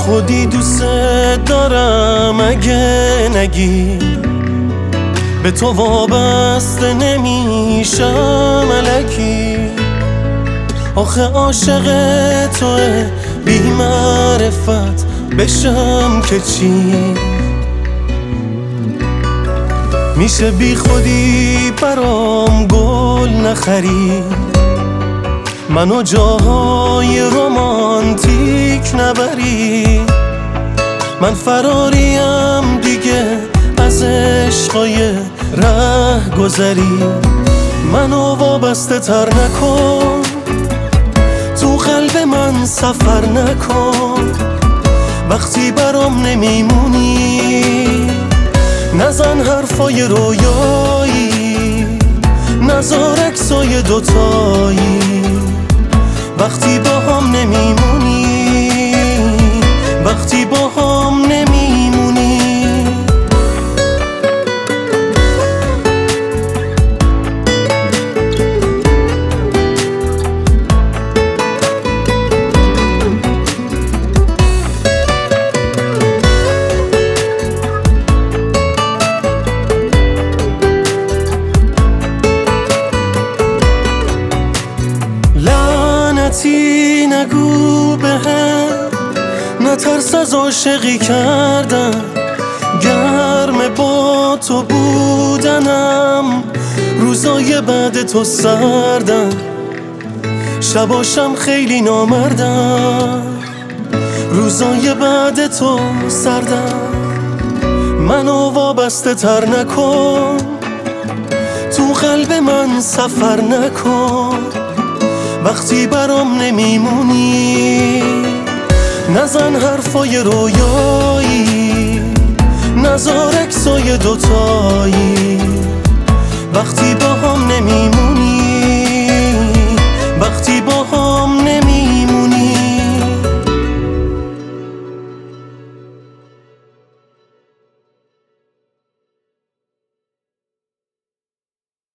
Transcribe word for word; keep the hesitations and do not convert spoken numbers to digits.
خودی دوست دارم اگه نگی به تو وابسته نمیشم الکی. آخه عاشق توه بی معرفت بشم که چی؟ میشه بی خودی برام گل نخری، منو جاهای رومانتیک نبری. من فراریم دیگه از عشقای ره گذری. منو وابسته تر نکن، تو قلب من سفر نکن. وقتی برام نمیمونی نزن حرفای رویایی، نزار عکسای دوتایی. وقتی با هم نمیمونی، وقتی با هم نمیمونی. لعنتی نگو بهم نترس از عاشقی کردن، گرم با تو بودنم روزای بعد تو سردن. شباشم خیلی نامردم روزای بعد تو سردم. منو وابسته تر نکن، تو قلب من سفر نکن. وقتی برام نمیمونی نزن حرفای رویایی، نزار عکسای دوتایی. وقتی با هم نمیمونی، وقتی با هم